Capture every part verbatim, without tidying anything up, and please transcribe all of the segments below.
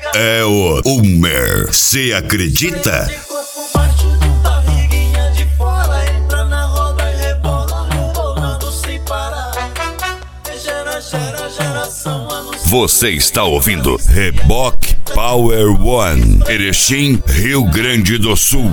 é o Hummer. Cê acredita? Você está ouvindo Reboque Power One, Erechim, Rio Grande do Sul.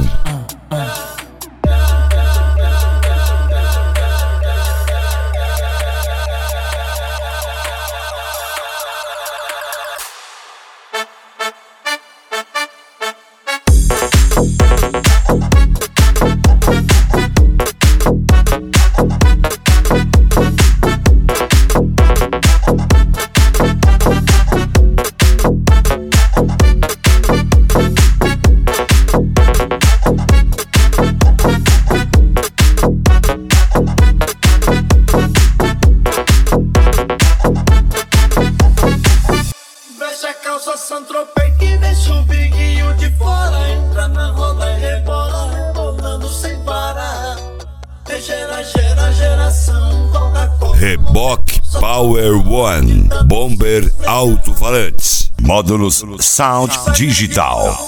Tropei que deixa o biguinho de fora. Entra na roda e rebola, rebolando sem parar. É gera, gera, geração Coca-Cola. Reboque Power One, Bomber Alto-Falantes, módulos Sound Digital.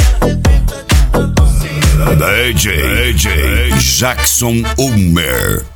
D J, D J Jackson Hummer.